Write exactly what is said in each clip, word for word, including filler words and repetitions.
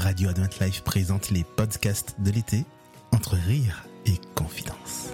Radio Advent Life présente les podcasts de l'été, entre rire et confidence.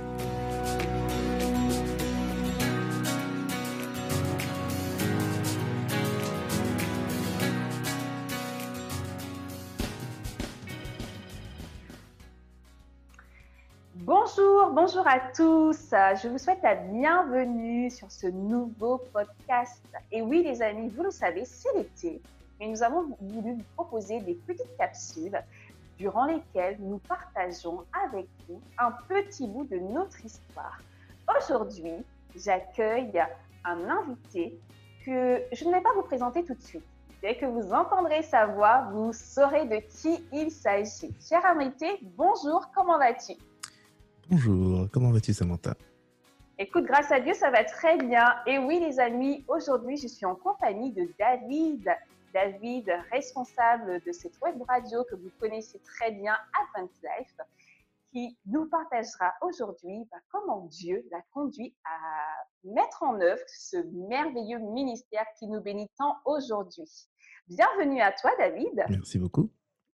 Bonjour, bonjour à tous. Je vous souhaite la bienvenue sur ce nouveau podcast. Et oui, les amis, vous le savez, c'est l'été. Et nous avons voulu vous proposer des petites capsules durant lesquelles nous partageons avec vous un petit bout de notre histoire. Aujourd'hui, j'accueille un invité que je ne vais pas vous présenter tout de suite. Dès que vous entendrez sa voix, vous saurez de qui il s'agit. Cher invité, bonjour, comment vas-tu ? Bonjour, comment vas-tu Samantha ? Écoute, grâce à Dieu, ça va très bien. Et oui, les amis, aujourd'hui, je suis en compagnie de David. David, responsable de cette web radio que vous connaissez très bien, Advent Life, qui nous partagera aujourd'hui bah, comment Dieu l'a conduit à mettre en œuvre ce merveilleux ministère qui nous bénit tant aujourd'hui. Bienvenue à toi, David. Merci beaucoup.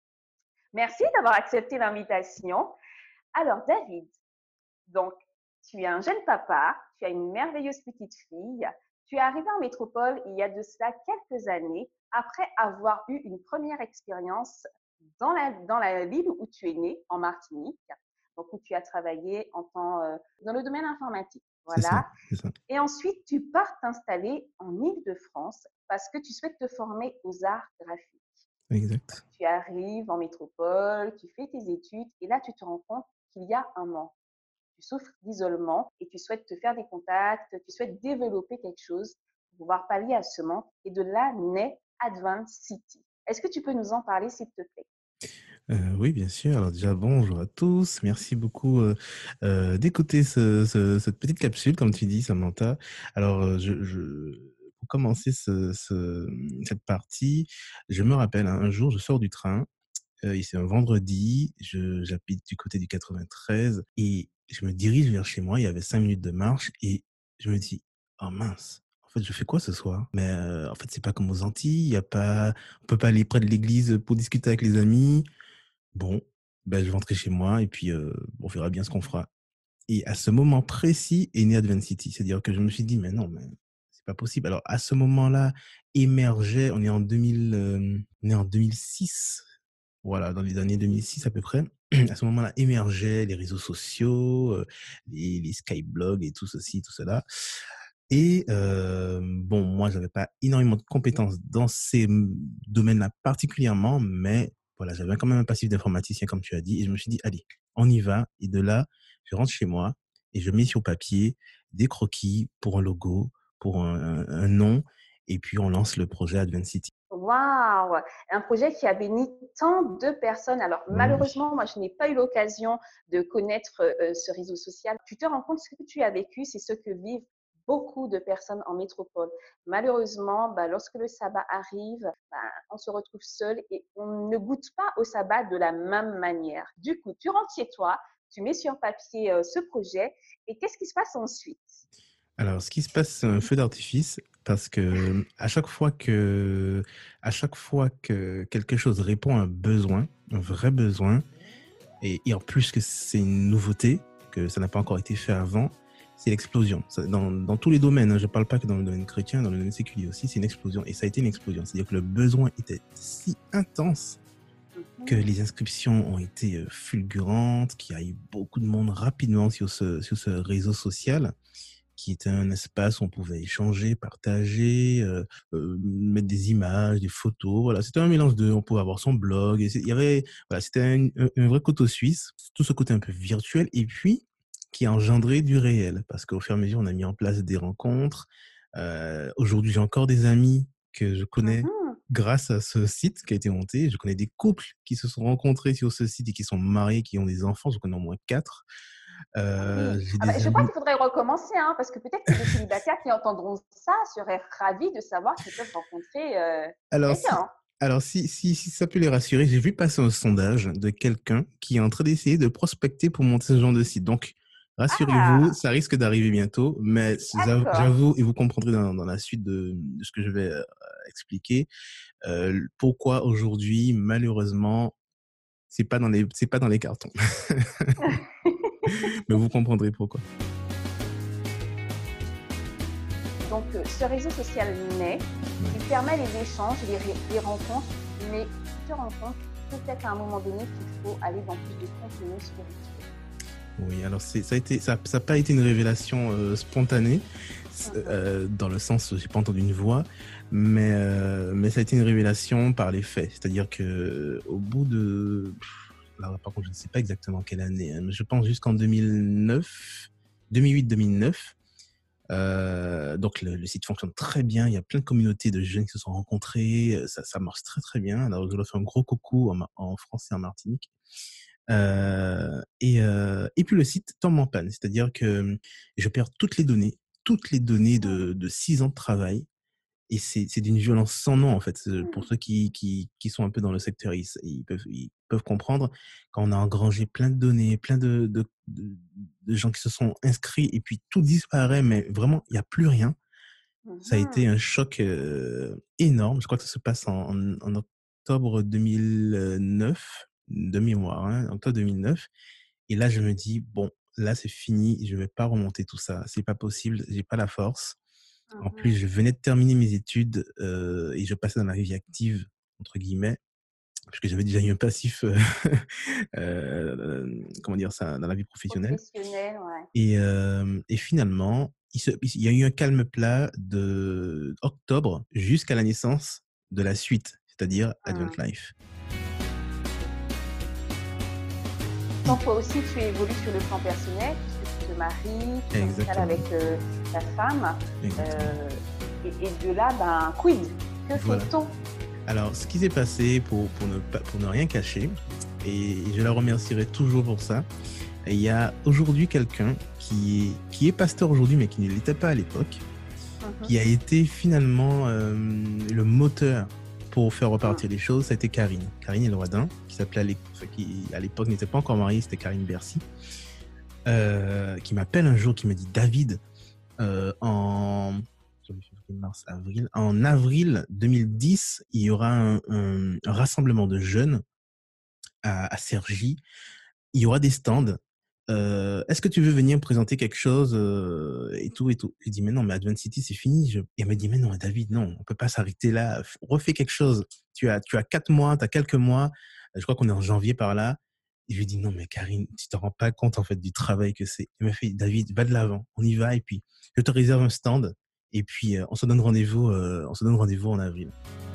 Merci d'avoir accepté l'invitation. Alors, David, donc, tu es un jeune papa, tu as une merveilleuse petite fille. Tu es arrivé en métropole il y a de cela quelques années, après avoir eu une première expérience dans la, dans la ville où tu es né, en Martinique, donc où tu as travaillé en tant, euh, dans le domaine informatique. Voilà. C'est ça, c'est ça. Et ensuite, tu pars t'installer en Île-de-France parce que tu souhaites te former aux arts graphiques. Exact. Tu arrives en métropole, tu fais tes études et là, tu te rends compte qu'il y a un manque. Tu souffres d'isolement et tu souhaites te faire des contacts, tu souhaites développer quelque chose pour pouvoir pallier à ce manque. Et de là naît Advent City. Est-ce que tu peux nous en parler, s'il te plaît ? Euh, oui, bien sûr. Alors déjà, bonjour à tous. Merci beaucoup euh, euh, d'écouter ce, ce, cette petite capsule, comme tu dis, Samantha. Alors, euh, je, je, pour commencer ce, ce, cette partie, je me rappelle, hein, un jour, je sors du train. Euh, c'est un vendredi. Je, j'habite du côté du quatre-vingt-treize et je me dirige vers chez moi. Il y avait cinq minutes de marche et je me dis, oh mince. En fait, je fais quoi ce soir ? Mais euh, en fait, c'est pas comme aux Antilles. Il y a pas, on peut pas aller près de l'église pour discuter avec les amis. Bon, ben, je vais rentrer chez moi et puis euh, on verra bien ce qu'on fera. Et à ce moment précis est né Advent City. C'est-à-dire que je me suis dit, mais non, mais c'est pas possible. Alors, à ce moment-là, émergeait, on est en deux mille, euh, on est en deux mille six. Voilà, dans les années deux mille six à peu près. À ce moment-là, émergeaient les réseaux sociaux, euh, les, les skyblogs et tout ceci, tout cela. Et euh, bon, moi, j'avais pas énormément de compétences dans ces domaines-là particulièrement, mais voilà, j'avais quand même un passif d'informaticien, comme tu as dit, et je me suis dit, allez, on y va. Et de là, je rentre chez moi et je mets sur papier des croquis pour un logo, pour un, un, un nom, et puis on lance le projet Advent City. Waouh ! Un projet qui a béni tant de personnes. Alors, Oui. malheureusement, moi, je n'ai pas eu l'occasion de connaître euh, ce réseau social. Tu te rends compte, ce que tu as vécu, c'est ce que vivent beaucoup de personnes en métropole. Malheureusement, bah, lorsque le sabbat arrive, bah, on se retrouve seul et on ne goûte pas au sabbat de la même manière. Du coup, tu rentres chez toi, tu mets sur papier euh, ce projet et qu'est-ce qui se passe ensuite ? Alors, ce qui se passe, c'est un feu d'artifice parce que à chaque fois que, à chaque fois que quelque chose répond à un besoin, un vrai besoin, et, et en plus que c'est une nouveauté, que ça n'a pas encore été fait avant, c'est l'explosion. Ça, dans, dans tous les domaines, hein, je ne parle pas que dans le domaine chrétien, dans le domaine séculier aussi, c'est une explosion. Et ça a été une explosion. C'est-à-dire que le besoin était si intense que les inscriptions ont été fulgurantes, qu'il y a eu beaucoup de monde rapidement sur ce, sur ce réseau social, qui était un espace où on pouvait échanger, partager, euh, euh, mettre des images, des photos. Voilà, c'était un mélange de, on pouvait avoir son blog. Et il y avait, voilà, c'était un, un, un vrai couteau suisse. Tout ce côté un peu virtuel et puis qui a engendré du réel, parce qu'au fur et à mesure, on a mis en place des rencontres. Euh, aujourd'hui, j'ai encore des amis que je connais Mm-hmm. grâce à ce site qui a été monté. Je connais des couples qui se sont rencontrés sur ce site et qui sont mariés, qui ont des enfants. Je connais au moins quatre. Euh, Oui. j'ai Ah bah, des je amis... crois qu'il faudrait recommencer, hein, parce que peut-être que les célibataires qui entendront ça seraient ravis de savoir qu'ils peuvent rencontrer euh, Alors, quelqu'un. si, Hein. alors si, si, si ça peut les rassurer, j'ai vu passer un sondage de quelqu'un qui est en train d'essayer de prospecter pour monter ce genre de site. Donc, Rassurez-vous, Ah, ça risque d'arriver bientôt, mais j'avoue, d'accord. j'avoue, et vous comprendrez dans, dans la suite de, de ce que je vais euh, expliquer, euh, pourquoi aujourd'hui, malheureusement, c'est pas dans les, c'est pas dans les cartons. Mais vous comprendrez pourquoi. Donc, euh, ce réseau social naît, Ouais. il permet les échanges, les, les rencontres, mais tu te rends compte peut-être à un moment donné qu'il faut aller dans plus de contenu spirituel. Oui, alors c'est, ça a été, ça, ça a pas été une révélation euh, spontanée, euh, dans le sens où j'ai pas entendu une voix, mais euh, mais ça a été une révélation par les faits. C'est-à-dire que au bout de, là par contre je ne sais pas exactement quelle année, hein, mais je pense jusqu'en deux mille neuf, deux mille huit, deux mille neuf. Euh, donc le, le site fonctionne très bien. Il y a plein de communautés de jeunes qui se sont rencontrés. Ça, ça marche très très bien. Alors je leur fais un gros coucou en, en France et en Martinique. Euh, et, euh, et puis le site tombe en panne, c'est-à-dire que je perds toutes les données, toutes les données de, de six ans de travail, et c'est, c'est d'une violence sans nom en fait. Pour ceux qui, qui, qui sont un peu dans le secteur, ils, ils peuvent, ils peuvent comprendre. Quand on a engrangé plein de données, plein de, de, de, de gens qui se sont inscrits, et puis tout disparaît, mais vraiment il n'y a plus rien. Ça a été un choc euh, énorme. Je crois que ça se passe en, en, en octobre deux mille neuf, de mémoire, hein, octobre deux mille neuf. Et là, je me dis, bon, là, c'est fini, je vais pas remonter tout ça. C'est pas possible, j'ai pas la force. En plus, je venais de terminer mes études euh, et je passais dans la vie active, entre guillemets, parce que j'avais déjà eu un passif, euh, euh, comment dire ça, dans la vie professionnelle. Professionnel, ouais. Et, euh, et finalement, il, se, il y a eu un calme plat de octobre jusqu'à la naissance de la suite, c'est-à-dire Advent Hum. Life. Donc toi aussi, tu évolues sur le plan personnel, puisque tu te maries, tu t'installes Exactement. avec euh, ta femme. Euh, et, et de là, ben, quid? Que Voilà. fait-on? Alors, ce qui s'est passé, pour, pour, ne, pas, pour ne rien cacher, et je la remercierai toujours pour ça, il y a aujourd'hui quelqu'un qui est, qui est pasteur aujourd'hui, mais qui ne l'était pas à l'époque, mm-hmm. qui a été finalement euh, le moteur pour faire repartir mm. les choses. Ça a été Karine, Karine Elwadin, qui s'appelait, enfin, qui à l'époque n'était pas encore mariée, c'était Karine Bercy, euh, qui m'appelle un jour, qui me dit « David, euh, en... » mars, avril. En avril deux mille dix, il y aura un, un, un rassemblement de jeunes à, à Cergy. Il y aura des stands. Euh, est-ce que tu veux venir présenter quelque chose euh, et tout et tout. Je dis mais non, mais Advent City c'est fini. Je... Et elle me dit mais non, David, non, on peut pas s'arrêter là. Refais quelque chose. Tu as, tu as quatre mois, tu as quelques mois. Je crois qu'on est en janvier par là. Et je lui dis non mais Karine, tu te rends pas compte en fait du travail que c'est. Elle m'a fait David, va de l'avant, on y va et puis je te réserve un stand. Et puis, euh, on se donne rendez-vous, euh, on se donne rendez-vous en avril.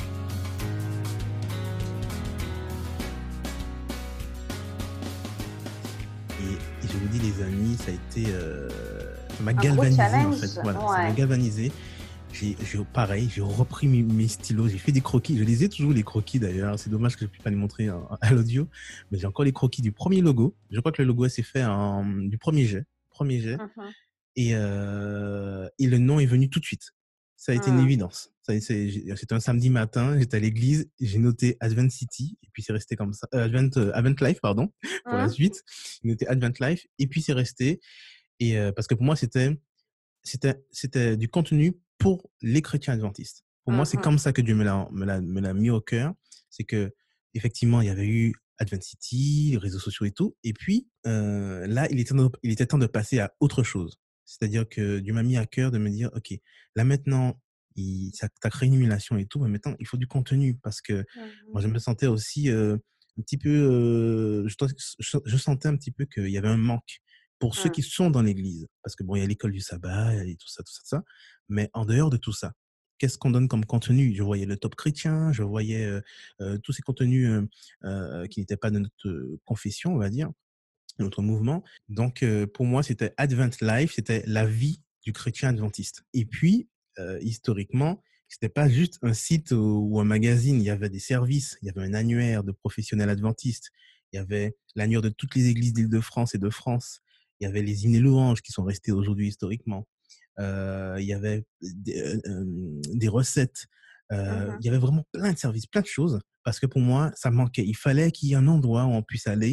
Et, et je vous dis, les amis, ça a été, euh, ça m'a galvanisé en fait. Voilà, ouais. Ça m'a galvanisé. J'ai, j'ai pareil, j'ai repris mes, mes stylos, j'ai fait des croquis. Je les ai toujours les croquis d'ailleurs. C'est dommage que je ne puisse pas les montrer en, à l'audio, mais j'ai encore les croquis du premier logo. Je crois que le logo s'est fait en, du premier jet, premier jet. Uh-huh. Et, euh, et le nom est venu tout de suite. Ça a été une évidence. Ça, c'est, c'était un samedi matin, j'étais à l'église, j'ai noté Advent City, et puis c'est resté comme ça. Euh, Advent, euh, Advent Life, pardon, pour mmh. la suite. J'ai noté Advent Life, et puis c'est resté. Et euh, parce que pour moi, c'était, c'était, c'était du contenu pour les chrétiens adventistes. Pour mmh. moi, c'est comme ça que Dieu me l'a, me l'a, me l'a mis au cœur. C'est que, effectivement, il y avait eu Advent City, les réseaux sociaux et tout. Et puis, euh, là, il était, temps de, il était temps de passer à autre chose. C'est-à-dire que Dieu m'a mis à cœur de me dire, OK, là maintenant, il, ça, t'as créé une émulation et tout, mais maintenant, il faut du contenu parce que mmh. moi, je me sentais aussi euh, un petit peu, euh, je, je, je sentais un petit peu qu'il y avait un manque pour mmh. ceux qui sont dans l'église. Parce que bon, il y a l'école du sabbat et tout ça, tout ça, tout ça. Mais en dehors de tout ça, qu'est-ce qu'on donne comme contenu? Je voyais le top chrétien, je voyais euh, euh, tous ces contenus euh, euh, qui n'étaient pas de notre euh, confession, on va dire, notre mouvement. Donc, euh, pour moi, c'était Advent Life, c'était la vie du chrétien adventiste. Et puis, euh, historiquement, c'était pas juste un site ou, ou un magazine, il y avait des services, il y avait un annuaire de professionnels adventistes, il y avait l'annuaire de toutes les églises d'Île-de-France et de France, il y avait les hymnes et louanges qui sont restés aujourd'hui historiquement. Euh, il y avait des, euh, des recettes, euh, uh-huh. il y avait vraiment plein de services, plein de choses, parce que pour moi, ça manquait. Il fallait qu'il y ait un endroit où on puisse aller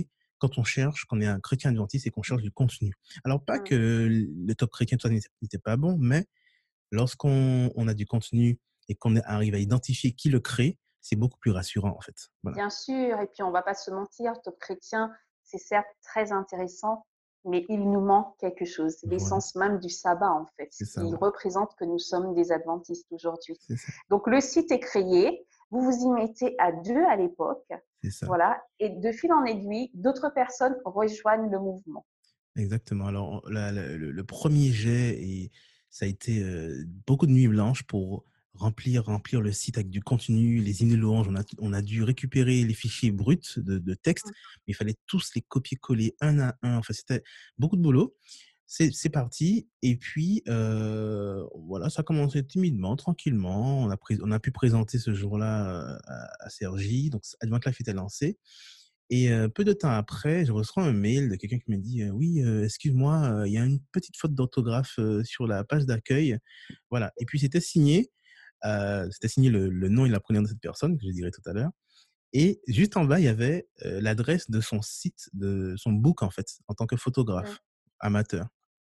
quand on cherche, qu'on est un chrétien adventiste et qu'on cherche du contenu. Alors pas Mmh. que le top chrétien, tout ça n'était n'était pas bon, mais lorsqu'on on a du contenu et qu'on arrive à identifier qui le crée, c'est beaucoup plus rassurant, en fait. Voilà. Bien sûr, et puis on va pas se mentir, Top Chrétien, c'est certes très intéressant, mais il nous manque quelque chose, Voilà, l'essence même du sabbat en fait, c'est ça, qui ouais. représente que nous sommes des adventistes aujourd'hui. C'est ça, Donc le site est créé, vous vous y mettez à deux à l'époque, c'est ça. voilà, et de fil en aiguille, d'autres personnes rejoignent le mouvement. Exactement. Alors, la la le le premier jet et ça a été, heu, beaucoup de nuits blanches pour remplir remplir le site avec du contenu, les hymnes et louanges. On a on a dû récupérer les fichiers bruts de de texte, Mmh, mais il fallait tous les copier-coller un à un. Enfin, c'était beaucoup de boulot. C'est c'est parti et puis, heu, voilà, ça a commencé timidement, tranquillement. On a pré on a pu présenter ce jour-là, heu, à à Cergy, donc Advent Life était lancé et heu, peu de temps après, je reçois un mail de quelqu'un qui me dit, heu: «Oui, heu, excuse-moi, heu, il y a une petite faute d'orthographe, heu, sur la page d'accueil». Voilà et puis c'était signé, heu, c'était signé le le nom et la prénom de cette personne que je dirai tout à l'heure et juste en bas, il y avait, heu, l'adresse de son site, de son book en fait, en tant que mmh. photographe amateur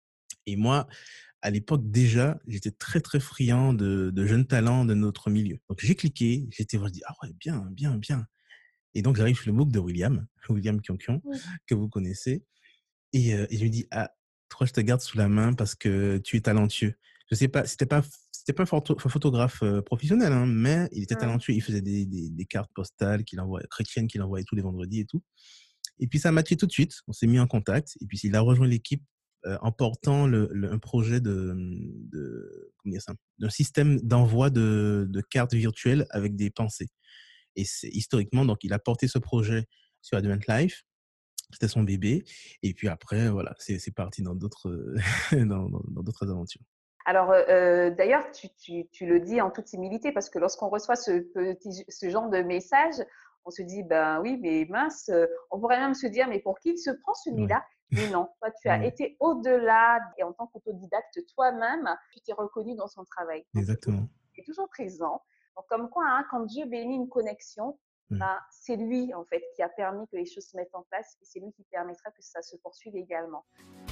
et moi, à l'époque déjà, j'étais très, très friand de de jeunes talents de notre milieu. Donc j'ai cliqué, j'étais voir, je dis: «Ah ouais, bien, bien, bien». Et donc j'arrive sur le MOOC de William, William Kionkion, Oui. que vous connaissez et heu et je lui dis: «Ah, toi, je te garde sous la main parce que tu es talentueux». Je sais pas, c'était pas c'était pas un photo un photographe, heu, professionnel, hein, mais il était Mmh. talentueux. Il faisait des des des cartes postales qu'il envoie chrétiennes qu'il envoyait tous les vendredis et tout et puis ça a matché tout de suite. On s'est mis en contact et puis il a rejoint l'équipe, heu, en portant le le un projet de, mmh, de comment dire ça? D'un système d'envoi de de cartes virtuelles avec des pensées et c'est historiquement, donc il a porté ce projet sur Advent Life. C'était son bébé. Et puis après, voilà, c'est c'est parti dans d'autres, heu, dans dans dans d'autres aventures. Alors, heu heu, d'ailleurs, tu tu tu le dis en toute humilité parce que lorsqu'on reçoit ce petit ce genre de message, on se dit: «Ben oui, mais mince», heu, on pourrait même se dire: «Mais pour qui il se prend Ouais, celui-là?» Mais non, toi, tu as ouais, été au-delà et en tant qu'autodidacte toi-même, tu t'es reconnu dans son travail. Donc exactement. est toujours présent. Donc comme quoi, hein, quand Dieu bénit une connexion, Ouais, ben, c'est lui, en fait, qui a permis que les choses se mettent en place et c'est lui qui permettra que ça se poursuive également.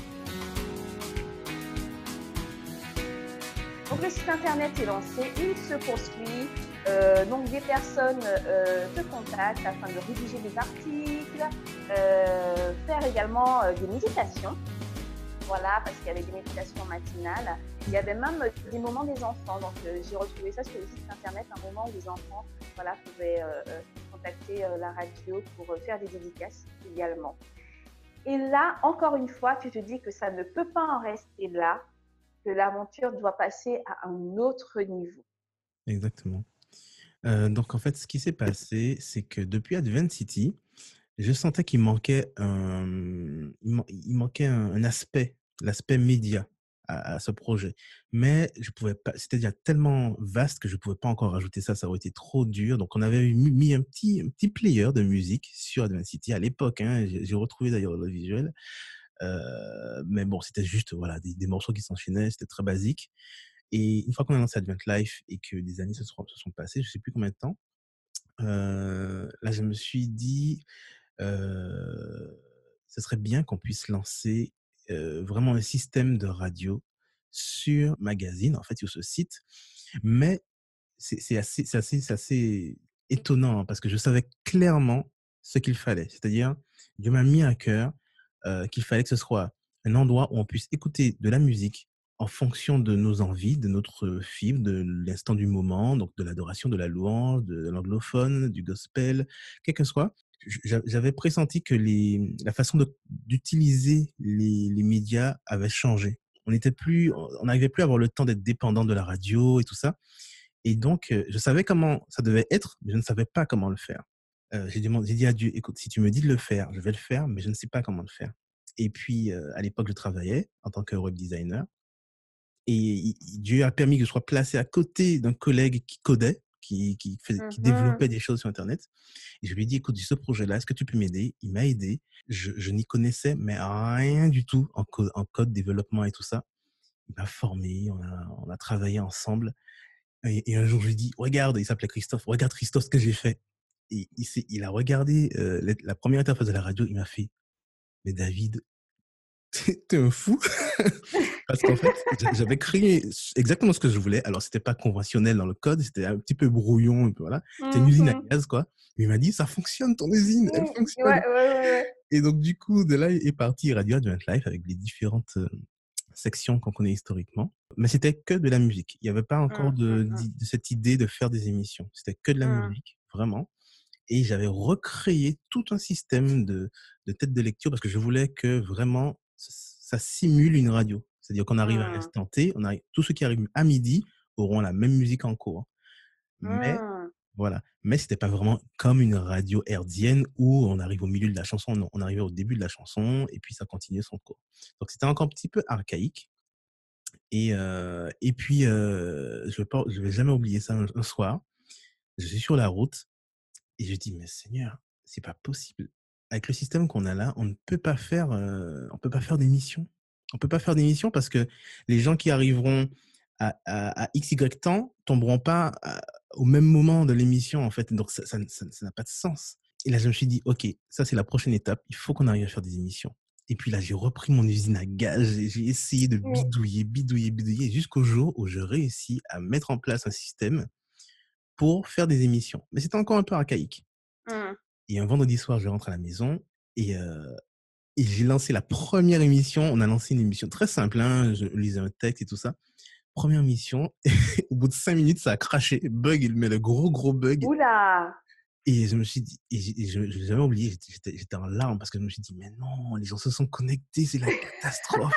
Donc le site internet est lancé, il se poursuit. Euh, donc des personnes euh, te contactent afin de rédiger des articles, euh, faire également euh, des méditations. Voilà, parce qu'il y avait des méditations matinales. Il y ouais, avait même des moments des enfants. Donc euh, j'ai retrouvé ça sur le site internet, un moment où les enfants voilà, pouvaient euh, euh, contacter euh, la radio pour euh, faire des dédicaces également. Et là, encore une fois, tu te dis que ça ne peut pas en rester là, que l'aventure doit passer à un autre niveau. exactement. Heu, donc en fait, ce qui s'est passé, c'est que depuis Advent City, je sentais qu'il manquait un, mmh, il man il manquait un un aspect, l'aspect média à à ce projet. Mais je pouvais pas, c'était déjà tellement vaste que je pouvais pas encore rajouter ça, ça aurait été trop dur. Donc on avait mis mis un petit un petit player de musique sur Advent City à l'époque, hein. J'ai j'ai retrouvé d'ailleurs le visuel. Heu, mais bon, c'était juste, voilà, des des morceaux qui s'enchaînaient, c'était très basique et une fois qu'on a lancé Advent Life et que des années se sont se sont passées, je sais plus combien de temps, heu, là, je me suis dit, heu, ce serait bien qu'on puisse lancer, heu, vraiment un système de radio sur Magazine, en fait, sur ce site. Mais c'est c'est assez c'est assez c'est assez étonnant, hein, parce que je savais clairement ce qu'il fallait. C'est-à-dire, Dieu m'a mis à cœur, heu, qu'il fallait que ce soit un endroit où on puisse écouter de la musique en fonction de nos envies, de notre fibre, de l'instant du moment, donc de l'adoration, de la louange, de l'anglophone, du gospel, quel que soit. J j'a j'avais pressenti que les la façon de d'utiliser les les médias avait changé. On n'était plus on n'arrivait plus à avoir le temps d'être dépendant de la radio et tout ça et donc, heu, je savais comment ça devait être, mais je ne savais pas comment le faire. Heu, j'ai demandé j'ai dit à Dieu: «Écoute, si tu me dis de le faire, je vais le faire, mais je ne sais pas comment le faire». Et puis, heu, à l'époque, je travaillais en tant que web designer et i i Dieu a permis que je sois placé à côté d'un collègue qui codait, qui qui fais qui Mhm. développait des choses sur internet et je lui ai dit: «Écoute, j'ai ce projet-là, est-ce que tu peux m'aider?» Il m'a aidé. Je je n'y connaissais mais rien du tout en co en code, développement et tout ça. Il m'a formé, on a on a travaillé ensemble et, et un jour, je lui dis, regarde, il s'appelait Christophe, regarde Christophe ce que j'ai fait. Et il, s'est- il a regardé euh, la, la première interface de la radio, il m'a fait, mais David, tu es un fou. Parce qu'en fait, j'a j'avais créé exactement ce que je voulais. Alors, c'était pas conventionnel dans le code, c'était un petit peu brouillon, un peu, voilà. C'était une Mmh usine à mh. gaz, quoi. Mais il m'a dit: «Ça fonctionne ton usine, elle Mmh. fonctionne». Ouais, ouais, ouais, ouais. Et donc du coup, de là est parti Radio Advent Life avec les différentes, heu, sections qu'on connaît historiquement. Mais c'était que de la musique. Il y avait pas Mmh, encore mmh, de mmh. d'i de cette idée de faire des émissions. C'était que de la Mmh. musique, vraiment. Et j'avais recréé tout un système de de tête de lecture parce que je voulais que vraiment ç ça simule une radio. C'est-à-dire qu'on arrive à Mmh. l'instant T, on arrive tous ceux qui arrivent à midi auront la même musique en cours. Mais Mmh. voilà, mais c'était pas vraiment comme une radio hertzienne où on arrive au milieu de la chanson, non, on arrivait au début de la chanson et puis ça continuait son cours. Donc c'était encore un petit peu archaïque et heu et puis, heu, je vais pas je vais jamais oublier ça un un soir, je suis sur la route et je dis: «Mais Seigneur, c'est pas possible. Avec le système qu'on a là, on ne peut pas faire, heu, on peut pas faire d'émission. On peut pas faire d'émission parce que les gens qui arriveront à à à X Y temps tomberont pas à au même moment de l'émission, en fait, donc ça ça ça ça n'a pas de sens». Et là, je me suis dit: «OK, ça c'est la prochaine étape, il faut qu'on arrive à faire des émissions». Et puis là, j'ai repris mon usine à gaz et j'ai essayé de Mais bidouiller, bidouiller, bidouiller jusqu'au jour où je réussis à mettre en place un système pour faire des émissions. Mais c'était encore un peu archaïque. mmh. Et un vendredi soir, je rentre à la maison et heu et j'ai lancé la première émission. On a lancé une émission très simple, hein, je lisais un texte et tout ça. Première émission, au bout de cinq minutes, ça a craché, bug, mais le gros, gros bug. Ouh là! Et je me suis dit et j'ai et je j'ai jamais oublié, j'étais j'étais j'étais en larmes parce que je me suis dit: «Mais non, les gens se sont connectés, c'est la catastrophe».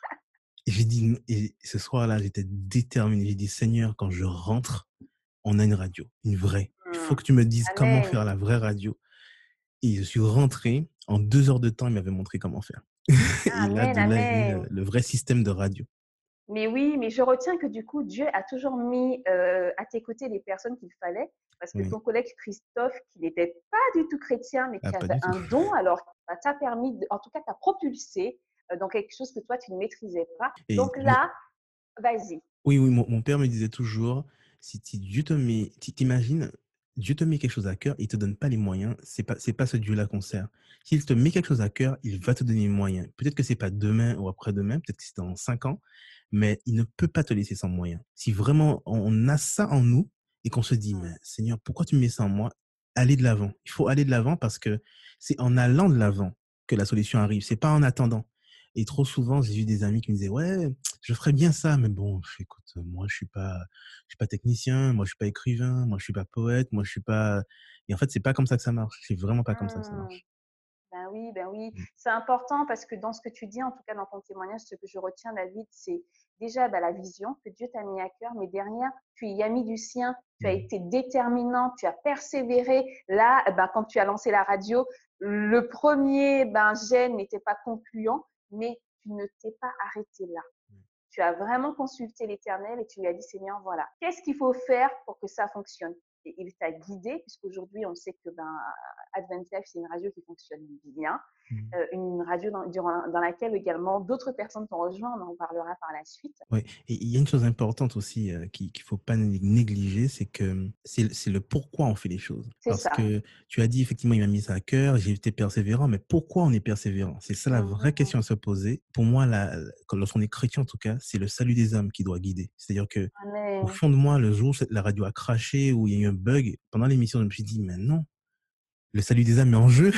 Et j'ai dit n et ce soir-là, j'étais déterminé. J'ai dit: «Seigneur, quand je rentre, on a une radio, une vraie. Il faut Mmh. que tu me dises comment Amen. faire la vraie radio». Et je suis rentré, en deux heures de temps, il m'avait montré comment faire. Et là, Amen, de là est né amen. le le vrai système de radio. Mais oui, mais je retiens que du coup, Dieu a toujours mis euh, à tes côtés les personnes qu'il fallait, parce que Oui. ton collègue Christophe, qui n'était pas du tout chrétien, mais Ah, qui pas avait du tout. un don, alors ça t'a permis, de- en tout cas, t'a propulsé euh, dans quelque chose que toi, tu ne maîtrisais pas. Et Donc mon là, vas-y. oui, oui, mon mon père me disait toujours: «Si si Dieu te met» tu tu Dieu te met quelque chose à cœur, il te donne pas les moyens, c'est pas c'est pas ce Dieu-là qu'on sert. S'il te met quelque chose à cœur, il va te donner les moyens. Peut-être que c'est pas demain ou après-demain, peut-être que c'est dans cinq ans, mais il ne peut pas te laisser sans moyens. Si vraiment on on a ça en nous et qu'on se dit: «Mais Mm, Seigneur, pourquoi tu mets ça en moi?» Aller de l'avant. Il faut aller de l'avant parce que c'est en allant de l'avant que la solution arrive, c'est pas en attendant. Et trop souvent, j'ai eu des amis qui me disaient: «Ouais, je ferais bien ça, mais bon, écoute, moi je suis pas je suis pas technicien, moi je suis pas écrivain, moi je suis pas poète, moi je suis pas». Et en fait, c'est pas comme ça que ça marche. C'est vraiment pas comme ça que ça mm. marche. Ben oui, ben oui. Mmh. C'est important parce que dans ce que tu dis, en tout cas dans ton témoignage, ce que je retiens, David, c'est déjà ben, la vision que Dieu t'a mis à cœur, mais derrière, tu y as mis du sien, tu as Mmh. été déterminant, tu as persévéré. Là, ben, quand tu as lancé la radio, le premier ben, gène n'était pas concluant, mais tu ne t'es pas arrêté là. Tu as vraiment consulté l'Éternel et tu lui as dit, Seigneur, voilà, qu'est-ce qu'il faut faire pour que ça fonctionne? Et il t'a guidé, puisqu'aujourd'hui, on sait que ben, Advent Life, c'est une radio qui fonctionne bien, Mmh. euh, une radio dans, durant- dans laquelle également d'autres personnes t'ont rejoint, on en parlera par la suite. Ouais, et il y a une chose importante aussi, heu, qui qu'il faut pas né négliger, c'est que, mmh, c'est c'est le pourquoi on fait les choses. C'est Parce ça. que tu as dit effectivement: «Il m'a mis ça à cœur, j'ai été persévérant», mais pourquoi on est persévérant? C'est ça la vraie Mhm. question à se poser. Pour moi, la quand lorsqu'on est chrétien en tout cas, c'est le salut des âmes qui doit guider. C'est-à-dire que au Amen. fond de moi, le jour où cette la radio a craché, où il y a eu un bug, pendant l'émission, je me suis dit: «Mais non, le salut des âmes est en jeu».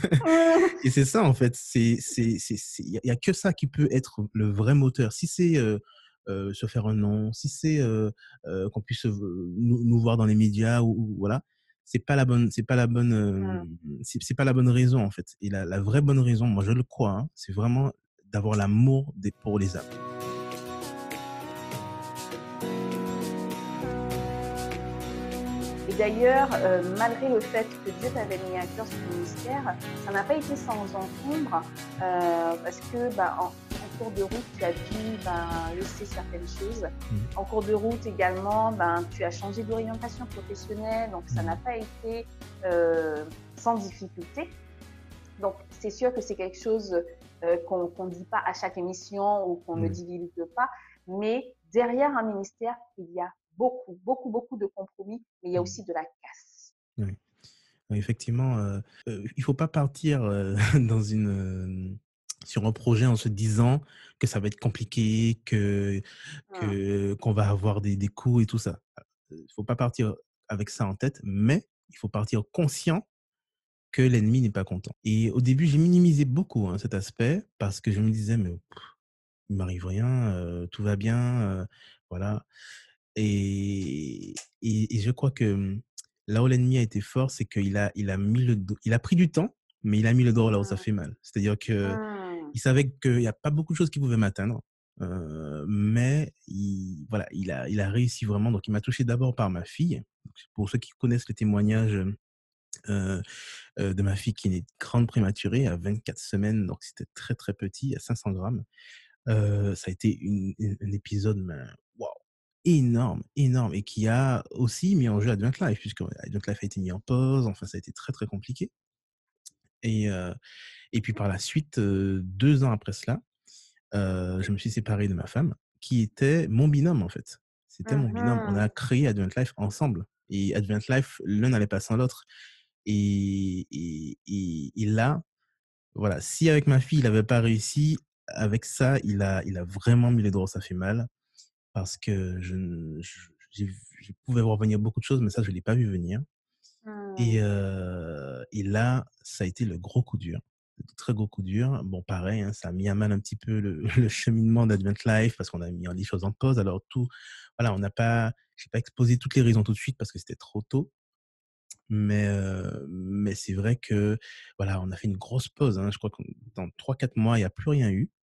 Et c'est ça en fait, c'est c'est c'est c'est il y a il y a que ça qui peut être le vrai moteur. Si c'est, heu heu, se faire un nom, si c'est, heu heu, qu'on puisse, heu, nous nous voir dans les médias ou ou voilà, c'est pas la bonne c'est pas la bonne, Mm. hem, c'est c'est pas la bonne raison en fait. Et la la vraie bonne raison, moi je le crois, hein, c'est vraiment d'avoir l'amour des pour les âmes. Et d'ailleurs, euh, malgré le fait que Dieu t'avait mis à cœur ce ministère, ça n'a pas été sans encombre, euh, parce que bah, en, en cours de route, tu as dû bah, laisser certaines choses. Mmh. En cours de route également, ben, tu as changé d'orientation professionnelle, donc ça n'a Mmh. pas été euh, sans difficulté. Donc c'est sûr que c'est quelque chose euh, qu'on ne dit pas à chaque émission ou qu'on ne Oui. divulgue pas, mais derrière un ministère, il y a beaucoup, beaucoup, beaucoup de compromis, mais il y a Mmh. aussi de la casse. Oui. Oui, effectivement, heu heu, il faut pas partir, heu, dans une, sur un projet en se disant que ça va être compliqué, que Mmh. que qu'on va avoir des des coups et tout ça. Il faut pas partir avec ça en tête, mais il faut partir conscient que l'ennemi n'est pas content. Et au début, j'ai minimisé beaucoup, hein, cet aspect parce que je me disais: «Mais il m'arrive rien, heu, tout va bien, heu», voilà. Et et et je crois que, mmh, là où l'ennemi a été fort, c'est qu'il a il a mis le do il a pris du temps, mais il a mis le doigt là où ça Mmh. fait mal. C'est-à-dire qu'il Mmh. savait qu'il y a pas beaucoup de choses qui pouvaient m'atteindre, heu, mais il voilà, il a il a réussi vraiment. Donc il m'a touché d'abord par ma fille. Donc pour ceux qui connaissent le témoignage, heu heu, de ma fille qui est née grande prématurée à vingt-quatre semaines, donc c'était très, très petit, à cinq cents grammes. Heu, ça a été une une un épisode, mais waouh! Énorme, énorme, et qui a aussi mis en jeu Advent Life, puisque Advent Life a été mis en pause, enfin ça a été très, très compliqué. Et heu et puis par la suite, heu, deux ans après cela, heu, je me suis séparé de ma femme, qui était mon binôme, en fait. C'était mon binôme. On a Mmh. créé Advent Life ensemble, et Advent Life, l'un n'allait pas sans l'autre. Et et et et là, voilà, si avec ma fille, il avait pas réussi, avec ça, il a il a vraiment mis les doigts où ça fait mal. Parce que je ne je j'ai vu je pouvais voir venir beaucoup de choses, mais ça, je l'ai pas vu venir. Et Mmh. heu et là, ça a été le gros coup dur, le très gros coup dur. Bon, pareil, hein, ça a mis à mal un petit peu le le cheminement d'Advent Life parce qu'on a mis les choses en pause. Alors tout voilà, on n'a pas j'ai pas exposé toutes les raisons tout de suite parce que c'était trop tôt. Mais heu, mais c'est vrai que, voilà, on a fait une grosse pause, hein. Je crois que dans trois quatre mois, il y a plus rien eu.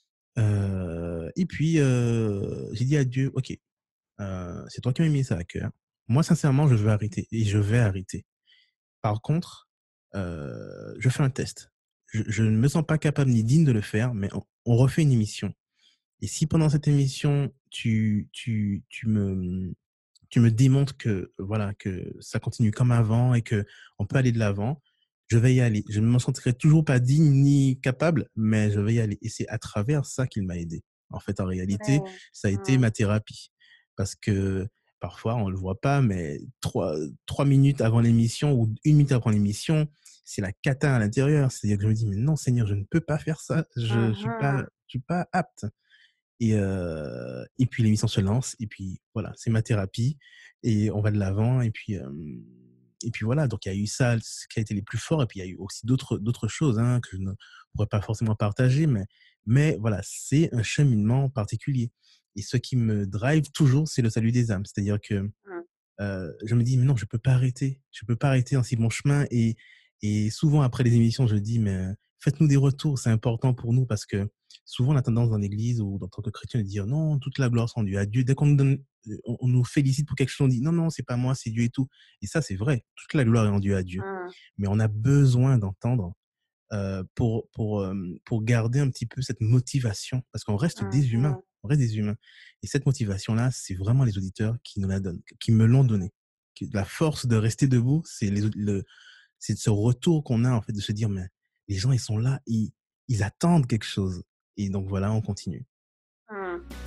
Heu et puis, heu, j'ai dit à Dieu: «OK, Heu, c'est toi qui m'as mis ça à cœur. Moi, sincèrement, je veux arrêter et je vais arrêter. Par contre, heu, je fais un test. Je je ne me sens pas capable ni digne de le faire, mais on on refait une émission, et si pendant cette émission, tu tu tu me, mmh, tu me démontres que, voilà, que ça continue comme avant et que on peut aller de l'avant, je vais y aller. Je ne me sentirai toujours pas digne ni capable, mais je vais y aller, et c'est à travers ça qu'il m'a aidé. En fait, en réalité, Ouais. ça a été Mmh. ma thérapie parce que parfois, on le voit pas, mais trois trois minutes avant l'émission ou une minute avant l'émission, c'est la cata à l'intérieur. C'est-à-dire que je me dis: «Mais non, Seigneur, je ne peux pas faire ça. Je je suis pas Mmh. je suis pas apte». Et heu et puis l'émission se lance, et puis voilà, c'est ma thérapie et on va de l'avant. Et puis, hem et puis voilà, donc il y a eu ça, ce qui a été les plus forts, et puis il y a eu aussi d'autres d'autres choses, hein, que je ne pourrais pas forcément partager, mais mais voilà, c'est un cheminement particulier, et ce qui me drive toujours, c'est le salut des âmes. C'est-à-dire que Mmh. Heu, je me dis: «Mais non, je peux pas arrêter, je peux pas arrêter en si bon chemin». et et souvent après les émissions, je dis: «Mais heu, faites-nous des retours, c'est important pour nous», parce que souvent on a tendance dans l'église ou en tant que chrétien de dire: «Non, toute la gloire soit rendue à Dieu». Dès qu'on nous donne, heu, on on nous félicite pour quelque chose, on dit: «Non, non, c'est pas moi, c'est Dieu et tout», et ça, c'est vrai, toute la gloire est rendue à Dieu. Mmh. Mais on a besoin d'entendre, heu, pour pour, hem, pour garder un petit peu cette motivation, parce qu'on reste des humains, Mmh. on reste des humains, et cette motivation-là, c'est vraiment les auditeurs qui nous la donnent, qui me l'ont donnée. Qui La force de rester debout, c'est les aud le c'est ce retour qu'on a, en fait, de se dire: «Mais les gens, ils sont là, ils ils attendent quelque chose», et donc voilà, on continue. Mmh.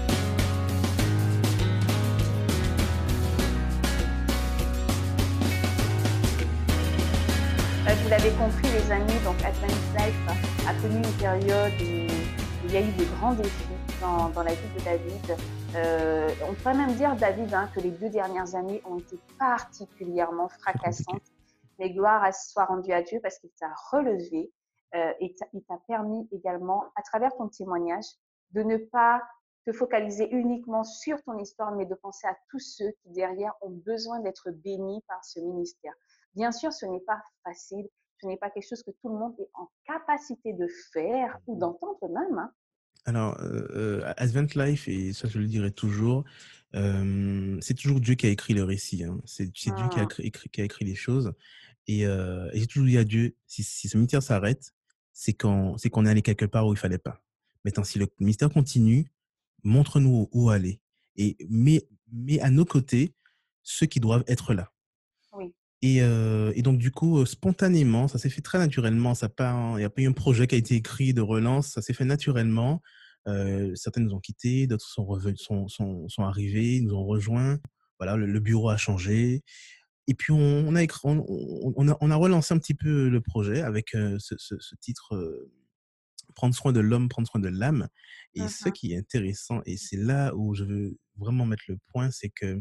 Bah, vous l'avez compris, les amis, donc Advanced Life a connu une période où il y a eu de grands défis dans, dans la vie de David. Euh, on peut même dire, David, hein, que les deux dernières années ont été particulièrement Très compliqué. fracassantes. Mais gloire à- soit rendue à Dieu parce qu'il t'a relevé euh, et t'a- il t'a permis également, à travers ton témoignage, de ne pas te focaliser uniquement sur ton histoire, mais de penser à tous ceux qui derrière ont besoin d'être bénis par ce ministère. Bien sûr, ce n'est pas facile, ce n'est pas quelque chose que tout le monde est en capacité de faire ou d'entendre même. Hein. Alors, heu heu, Advent Life, et ça je le dirai toujours, hem, c'est toujours Dieu qui a écrit le récit, hein. C'est c'est Dieu qui a Hum, cré écrit qui a écrit les choses. Et heu et j'ai toujours dit à Dieu: «Si si ce ministère s'arrête, c'est qu'on c'est qu'on est allé quelque part où il fallait pas. Maintenant, si le ministère continue, montre-nous où aller, et mets mets à nos côtés ceux qui doivent être là». oui. Et heu et donc du coup, heu, spontanément, ça s'est fait très naturellement. Ça a pas Il y a pas eu un projet qui a été écrit de relance, ça s'est fait naturellement. Heu, certaines nous ont quittés, d'autres sont reven sont sont sont arrivés, nous ont rejoints. Voilà, le le bureau a changé, et puis on on a écr on on on a on a relancé un petit peu le projet avec, heu, ce ce ce titre, heu prendre soin de l'homme, prendre soin de l'âme. Et ce Mhm. qui est intéressant, et c'est là où je veux vraiment mettre le point, c'est que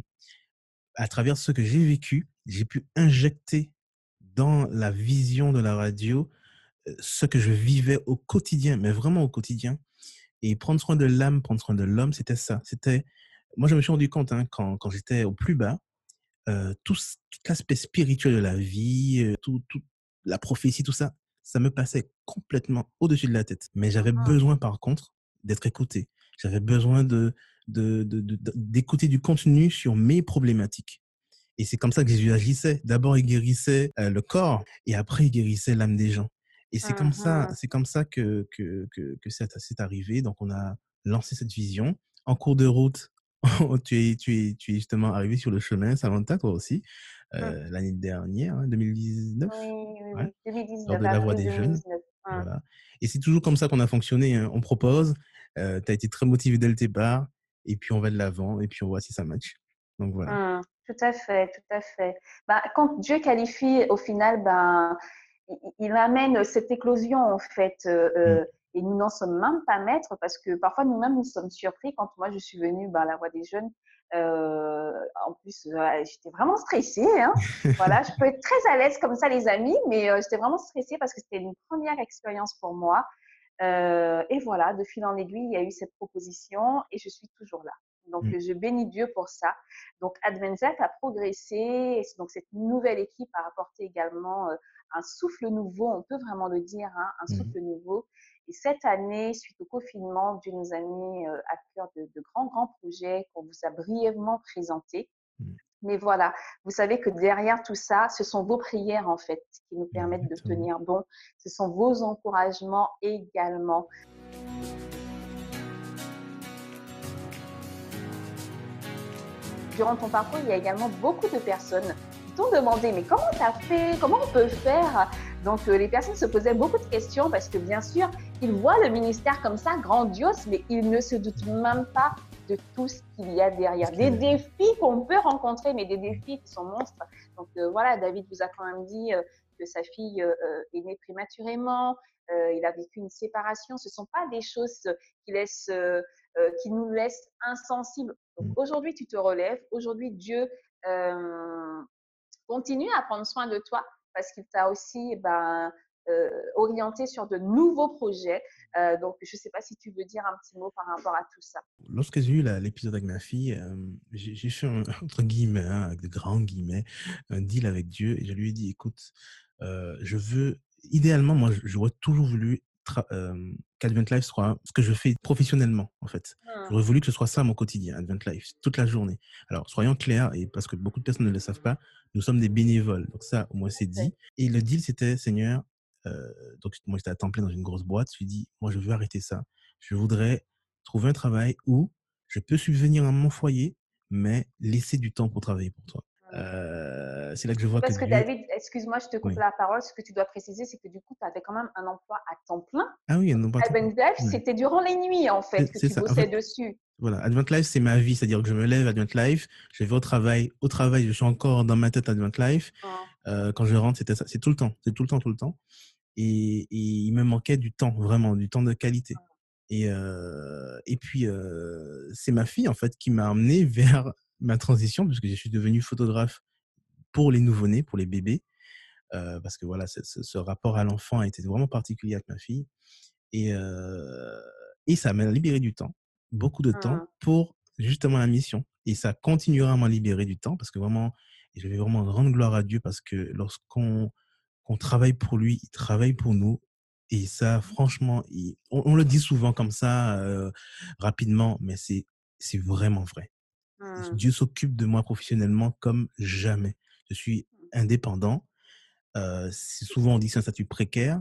à travers ce que j'ai vécu, j'ai pu injecter dans la vision de la radio euh, ce que je vivais au quotidien, mais vraiment au quotidien. Et prendre soin de l'âme, prendre soin de l'homme, c'était ça. C'était, moi, je me suis rendu compte hein, quand, quand j'étais au plus bas, euh, tout, c- tout l'aspect spirituel de la vie, euh, tout, tout, la prophétie, tout ça, ça me passait complètement au-dessus de la tête. Mais j'avais Mhm. besoin, par contre, d'être écouté. J'avais besoin de, de, de, de- de- d'écouter du contenu sur mes problématiques. Et c'est comme ça que Jésus agissait. D'abord, il guérissait euh, le corps et après, il guérissait l'âme des gens. Et c'est comme ça, Mhm. c'est comme ça que, que, que, que c'est, c'est arrivé. Donc, on a lancé cette vision. En cours de route, tu, es, tu, es, tu es justement arrivé sur le chemin, Samantha, toi aussi, Mhm. euh, l'année dernière, hein, deux mille dix-neuf, Oui, oui, ouais, oui. lors deux mille dix-neuf, de la Voix avril des Jeunes. deux mille dix-neuf. Mhm. Voilà. Et c'est toujours comme ça qu'on a fonctionné. Hein. On propose, euh, tu as été très motivé dès le départ, et puis on va de l'avant, et puis on voit si ça match. Donc voilà. Mmh, tout à fait, tout à fait. Ben, quand Dieu qualifie, au final, ben, il, il amène cette éclosion, en fait, euh, Mm. euh, et nous n'en sommes même pas maîtres parce que parfois nous-mêmes nous sommes surpris quand moi je suis venue ben, à la Voix des Jeunes. Euh, en plus, euh, j'étais vraiment stressée. Hein. Voilà, je peux être très à l'aise comme ça, les amis, mais euh, j'étais vraiment stressée parce que c'était une première expérience pour moi. Euh, et voilà, de fil en aiguille, il y a eu cette proposition et je suis toujours là. Donc, Mm. je bénis Dieu pour ça. Donc, Adventec a progressé. Et donc, cette nouvelle équipe a apporté également euh, un souffle nouveau, on peut vraiment le dire, hein, un Mm. souffle nouveau. Et cette année, suite au confinement, Dieu nous a mis euh, à cœur de, de grands, grands projets qu'on vous a brièvement présentés. Mm. Mais voilà, vous savez que derrière tout ça, ce sont vos prières en fait qui nous permettent de Exactement. tenir bon. Ce sont vos encouragements également. Durant ton parcours, il y a également beaucoup de personnes qui t'ont demandé mais comment tu as fait? Comment on peut faire? Donc euh, les personnes se posaient beaucoup de questions parce que bien sûr, ils voient le ministère comme ça, grandiose, mais ils ne se doutent même pas de tout ce qu'il y a Qu'est-ce derrière. qu'il y Des a derrière? défis qu'on peut rencontrer, mais des Mm. défis qui sont monstres. Donc euh, voilà, David vous a quand même dit euh, que sa fille euh, est née prématurément, euh, il a vécu une séparation. Ce ne sont pas des choses qui, laissent, euh, euh, qui nous laissent insensibles. Donc Mm. aujourd'hui, tu te relèves. Aujourd'hui, Dieu euh, continue à prendre soin de toi parce qu'il t'a aussi ben, euh, orienté sur de nouveaux projets. Euh, donc, je ne sais pas si tu veux dire un petit mot par rapport à tout ça. Lorsque j'ai eu la- l'épisode avec ma fille, euh, j'ai j'ai fait un, entre guillemets, hein, avec de grands guillemets, un deal avec Dieu et je lui ai dit, écoute, euh, je veux, idéalement, moi, j'aurais toujours voulu tra- euh, qu'Advent Life soit ce que je fais professionnellement, en fait. Hmm. J'aurais voulu que ce soit ça mon quotidien, Advent Life, toute la journée. Alors, soyons clairs, et parce que beaucoup de personnes ne le savent pas, nous sommes des bénévoles. Donc ça, au moins, c'est Okay. dit. Et le deal, c'était, Seigneur, euh, donc moi, j'étais à temps plein dans une grosse boîte. Je lui ai dit, moi, je veux arrêter ça. Je voudrais trouver un travail où je peux subvenir à mon foyer, mais laisser du temps pour travailler pour toi. Hmm. Euh, c'est là que je vois que Parce que Dieu... David, excuse-moi, je te coupe Oui. la parole. Ce que tu dois préciser, c'est que du coup, tu avais quand même un emploi à temps plein. Ah oui, non, pas tout. Urban Life, Ouais. c'était durant les nuits, en fait, C'est que c'est tu ça. En fait, bossais dessus. voilà, Advent Life, c'est ma vie. C'est-à-dire que je me lève, Advent Life, je vais au travail. Au travail, je suis encore dans ma tête, Advent Life. Hmm. Euh, quand je rentre, c'était ça. C'est tout le temps. C'est tout le temps, tout le temps. Et, et il me manquait du temps, vraiment, du temps de qualité. Et, euh, et puis, euh, c'est ma fille, en fait, qui m'a amené vers ma transition, puisque je suis devenu photographe pour les nouveau-nés, pour les bébés. Euh, parce que voilà, ce, ce, ce rapport à l'enfant a été vraiment particulier avec ma fille. Et, euh, et ça m'a libéré du temps, beaucoup de temps Hmm. pour justement la mission. Et ça continuera à m'en libérer du temps parce que vraiment, et je vais vraiment rendre gloire à Dieu parce que lorsqu'on qu'on travaille pour lui, il travaille pour nous. Et ça, franchement, il, on, on, le dit souvent comme ça, euh, rapidement, mais c'est, c'est vraiment vrai. Hmm. Dieu s'occupe de moi professionnellement comme jamais. Je suis indépendant. Euh, souvent, on dit que c'est un statut précaire,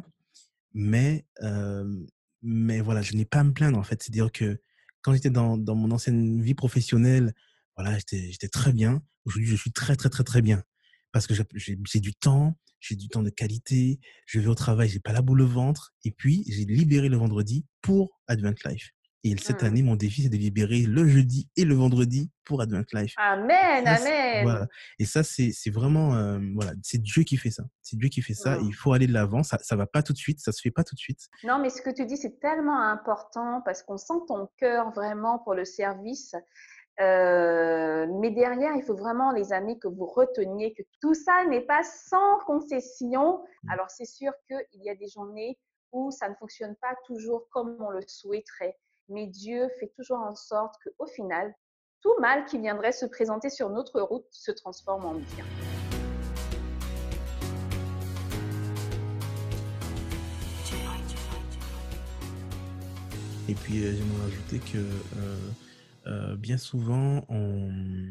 mais, euh, mais voilà, je n'ai pas à me plaindre en fait. C'est-à-dire que quand j'étais dans, dans mon ancienne vie professionnelle, voilà, j'étais, j'étais très bien. Aujourd'hui, je suis très, très, très, très bien. Parce que j'ai, j'ai, j'ai du temps, j'ai du temps de qualité, je vais au travail, j'ai pas la boule au ventre. Et puis, j'ai libéré le vendredi pour Advent Life. Et cette Mmh. année, mon défi, c'est de libérer le jeudi et le vendredi pour Advent Life. Amen, Ça, c voilà amen. et ça, c'est c'est vraiment, hem, voilà, c'est Dieu qui fait ça. C'est Dieu qui fait ça et il Mmh. faut aller de l'avant. Ça ça va pas tout de suite, ça se fait pas tout de suite. Non, mais ce que tu dis, c'est tellement important parce qu'on sent ton cœur vraiment pour le service. Euh, mais derrière, il faut vraiment, les amis, que vous reteniez que tout ça n'est pas sans concession. Mmh. Alors, c'est sûr qu'il y a des journées où ça ne fonctionne pas toujours comme on le souhaiterait. Mais Dieu fait toujours en sorte qu'au final, tout mal qui viendrait se présenter sur notre route se transforme en bien. Et puis, heu, j'aimerais rajouter que, heu heu, bien souvent, on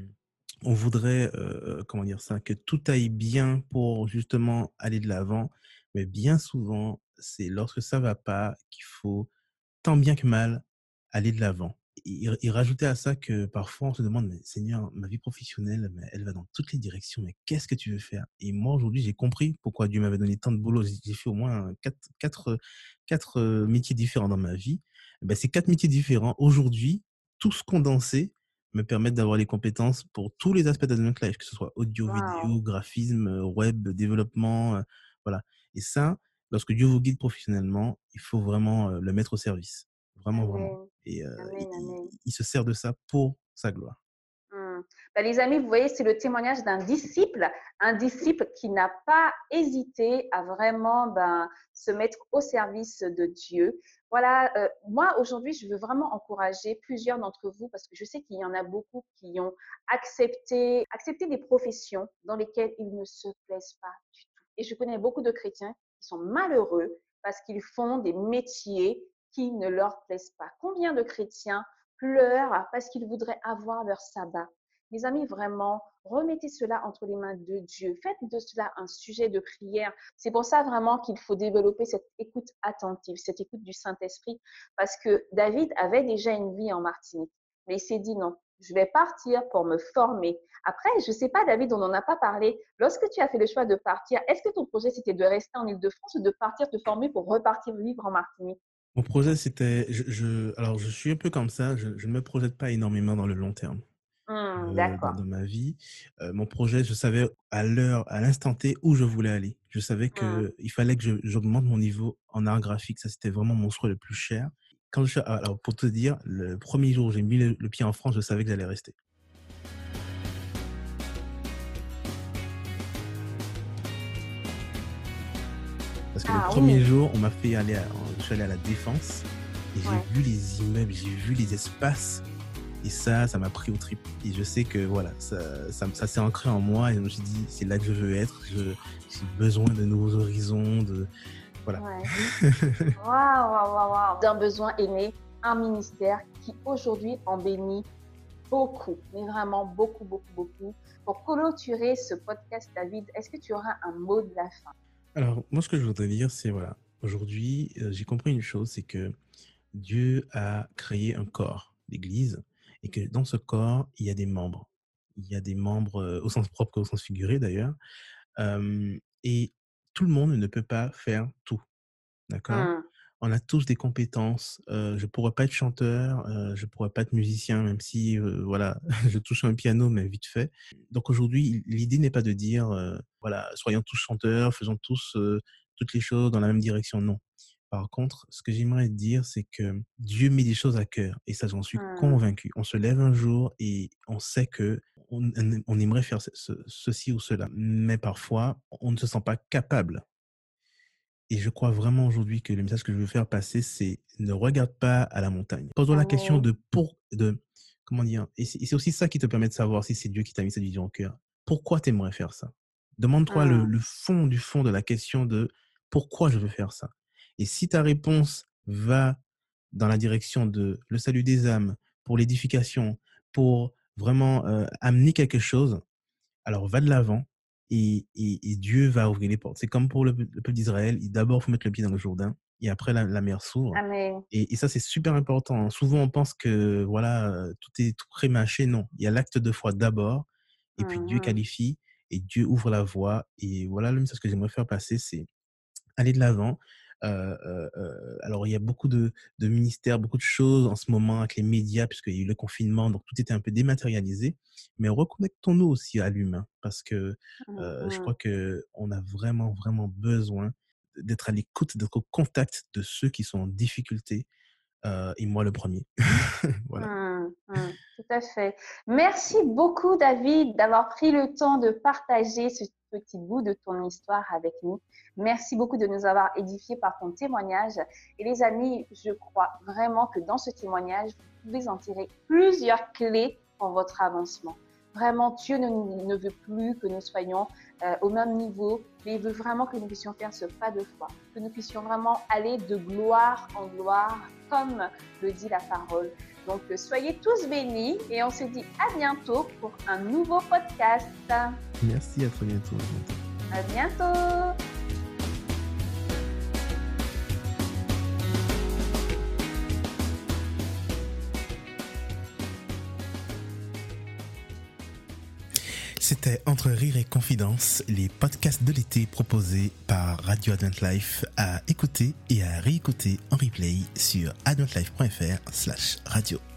on voudrait, heu comment dire ça? Que tout aille bien pour justement aller de l'avant, mais bien souvent, c'est lorsque ça va pas qu'il faut tant bien que mal, aller de l'avant et et rajouter à ça que parfois on se demande: «Mais Seigneur, ma vie professionnelle, mais elle va dans toutes les directions, mais qu'est-ce que tu veux faire?» Et moi aujourd'hui, j'ai compris pourquoi Dieu m'avait donné tant de boulot. J'ai j'ai fait au moins quatre quatre quatre heu, métiers différents dans ma vie. Bah, ces quatre métiers différents, aujourd'hui, tous condensés, me permettent d'avoir les compétences pour tous les aspects d'Advent Life, que ce soit audio, Waouh! vidéo, graphisme, heu, web, développement, heu, voilà et ça, lorsque Dieu vous guide professionnellement, il faut vraiment, heu, le mettre au service. Vraiment, vraiment Amen. et heu, il Amen, il amen. il se sert de ça pour sa gloire. Mmh. Bah, les amis, vous voyez, c'est le témoignage d'un disciple, un disciple qui n'a pas hésité à vraiment ben, se mettre au service de Dieu. Voilà, euh, moi aujourd'hui, je veux vraiment encourager plusieurs d'entre vous parce que je sais qu'il y en a beaucoup qui ont accepté, accepté des professions dans lesquelles ils ne se plaisent pas du tout. Et je connais beaucoup de chrétiens qui sont malheureux parce qu'ils font des métiers qui ne leur plaisent pas. Combien de chrétiens pleurent parce qu'ils voudraient avoir leur sabbat? Mes amis, vraiment, remettez cela entre les mains de Dieu. Faites de cela un sujet de prière. C'est pour ça vraiment qu'il faut développer cette écoute attentive, cette écoute du Saint-Esprit, parce que David avait déjà une vie en Martinique, mais il s'est dit non, je vais partir pour me former. Après, je ne sais pas, David, on n'en a pas parlé. Lorsque tu as fait le choix de partir, est-ce que ton projet, c'était de rester en Île-de-France ou de partir te former pour repartir vivre en Martinique? Mon projet, c'était je je alors je suis un peu comme ça, je je ne me projette pas énormément dans le long terme, Hmm, heu, dans d'accord. dans ma vie. Heu, mon projet, je savais à l'heure, à l'instant T où je voulais aller. Je savais Hmm. qu'il fallait que je j'augmente mon niveau en art graphique. Ça, c'était vraiment mon souhait le plus cher. Quand je alors pour te dire, le premier jour où j'ai mis le le pied en France, je savais que j'allais rester. Parce que le Ah premier oui, jour, on m'a fait aller à je suis allé à la Défense et j'ai ouais. vu les immeubles, j'ai vu les espaces et ça, ça m'a pris aux tripes et je sais que voilà, ça ça ça s'est ancré en moi et je me suis dit: «C'est là que je veux être, je j'ai besoin de nouveaux horizons, de» voilà. Ouais. Waouh, waouh, waouh, waouh. D'un besoin est né un ministère qui aujourd'hui en bénit beaucoup, mais vraiment beaucoup, beaucoup, beaucoup. Pour clôturer ce podcast, David, est-ce que tu auras un mot de la fin? Alors moi, ce que je voudrais dire, c'est voilà, aujourd'hui, heu, j'ai compris une chose, c'est que Dieu a créé un corps, l'Église, et que dans ce corps, il y a des membres. Il y a des membres, heu, au sens propre qu'au sens figuré d'ailleurs. Hem et tout le monde ne peut pas faire tout, d'accord? Hmm, On a tous des compétences, heu, je pourrais pas être chanteur, heu, je pourrais pas être musicien, même si, heu, voilà, je touche un piano, mais vite fait. Donc aujourd'hui, l'idée n'est pas de dire, heu, voilà: «Soyons tous chanteurs, faisons tous, heu, toutes les choses dans la même direction», non. Par contre, ce que j'aimerais dire, c'est que Dieu met des choses à cœur et ça, j'en suis hmm, convaincu. On se lève un jour et on sait qu'on on on aimerait faire ce ce ceci ou cela, mais parfois, on ne se sent pas capable et je crois vraiment aujourd'hui que le message que je veux faire passer, c'est ne regarde pas à la montagne. Pose-toi la question amen. de pour de comment dire? Et c'est et c'est aussi ça qui te permet de savoir si c'est Dieu qui t'a mis cette vision au cœur. Pourquoi tu aimerais faire ça? Demande-toi le Hmm, le fond du fond de la question de: «Pourquoi je veux faire ça?» Et si ta réponse va dans la direction de le salut des âmes, pour l'édification, pour vraiment, heu, amener quelque chose, alors va de l'avant et et et Dieu va ouvrir les portes. C'est comme pour le le peuple d'Israël, il d'abord faut mettre le pied dans le Jourdain et après la la mer s'ouvre amen. et et ça c'est super important, hein. Souvent on pense que voilà, heu, tout est tout prémâché, non. Il y a l'acte de foi d'abord et puis Dieu Mhm. qualifie et Dieu ouvre la voie et voilà le message que j'aimerais faire passer, c'est aller de l'avant, Euh, euh, euh, alors, il y a beaucoup de, de ministères, beaucoup de choses en ce moment avec les médias, puisqu'il y a eu le confinement, donc tout était un peu dématérialisé. Mais reconnectons-nous aussi à l'humain, parce que euh, je crois Mhm. qu'on a vraiment, vraiment besoin d'être à l'écoute, d'être au contact de ceux qui sont en difficulté, euh, et moi le premier. Voilà. Hum, hum, tout à fait. Merci beaucoup, David, d'avoir pris le temps de partager ce petit bout de ton histoire avec nous. Merci beaucoup de nous avoir édifiés par ton témoignage. Et les amis, je crois vraiment que dans ce témoignage, vous pouvez en tirer plusieurs clés pour votre avancement. Vraiment, Dieu ne, ne veut plus que nous soyons euh, au même niveau, mais il veut vraiment que nous puissions faire ce pas de foi, que nous puissions vraiment aller de gloire en gloire, comme le dit la parole. Donc, soyez tous bénis et on se dit à bientôt pour un nouveau podcast. Merci, à très bientôt. À bientôt. C'était Entre Rire et Confidence, les podcasts de l'été proposés par Radio Advent Life à écouter et à réécouter en replay sur adventlife point f r slash radio.